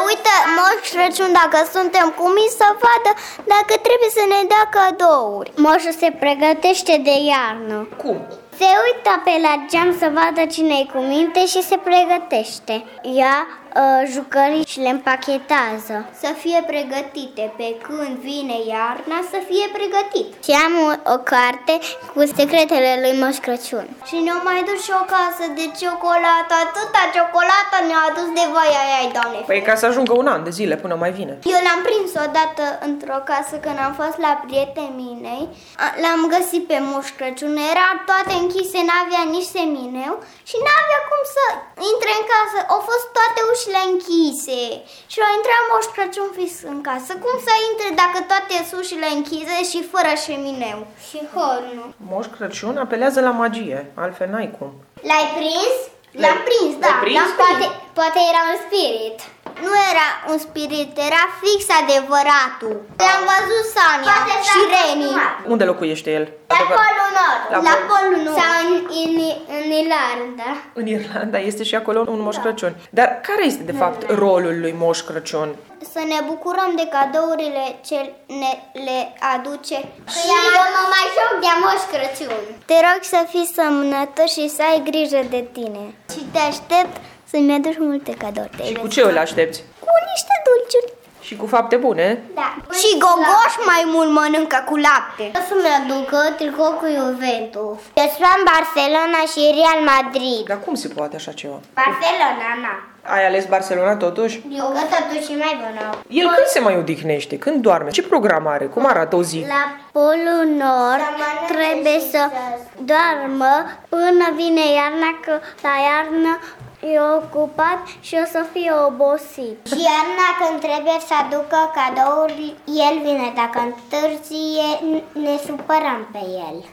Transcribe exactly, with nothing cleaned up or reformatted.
uită Moș Crăciun dacă suntem cuminți să vadă dacă trebuie să ne dea cadouri. Moșul se pregătește de iarnă. Cum? Se uită pe la geam să vadă cine-i cu minte și se pregătește. Ia uh, jucării și le împachetează. Să fie pregătite pe când vine iarna, să fie pregătit. Și am o, o carte cu secretele lui Moș Crăciun. Și ne-au mai dus și o casă de ciocolată. Atâta ciocolată ne-a adus de voia ei, Doamne. Păi ca să ajungă un an de zile până mai vine. Eu l-am prins odată într-o casă când am fost la prietenii mei. L-am găsit pe Moș Crăciun. Era toate închise, n-avea nici semineu și n-avea cum să intre în casă. Au fost toate ușile închise și a intrat Moș Crăciun fix în casă. Cum să intre dacă toate sunt ușile închise și fără semineu și hornul? Moș Crăciun apelează la magie, altfel n-ai cum. L-ai prins? L-am prins, da. prins? Dar poate, poate era un spirit. Nu era un spirit, era fix adevăratul. Am văzut Sania și Reni. Unde locuiește el? La Polul Nord. La La Pol- Polul Nord. Sau în, în, în Irlanda. În Irlanda este și acolo un Moș Crăciun. Dar care este de fapt rolul lui Moș Crăciun? Să ne bucurăm de cadourile ce ne le aduce. Și eu mă mai joc de Moș Crăciun. Te rog să fii sănătos și să ai grijă de tine. Și te aștept să-mi aduci multe cadouri. Și cu ce îl aștepți? Cu niște dulciuri. Și cu fapte bune? Da. Și Gogoș mai mult mănâncă cu lapte. O să-mi aducă tricou cu Juventus. Despre Barcelona și Real Madrid. Dar cum se poate așa ceva? Barcelona, na. Ai ales Barcelona totuși? Eu că totuși e mai bună. El când se mai odihnește? Când doarme? Ce program are? Cum arată o zi? La Polul Nord trebuie să doarmă până vine iarna, că la iarnă e ocupat și o să fie obosit. Și iarna când trebuie să aducă cadouri, el vine. Dacă întârzie, ne supărăm pe el.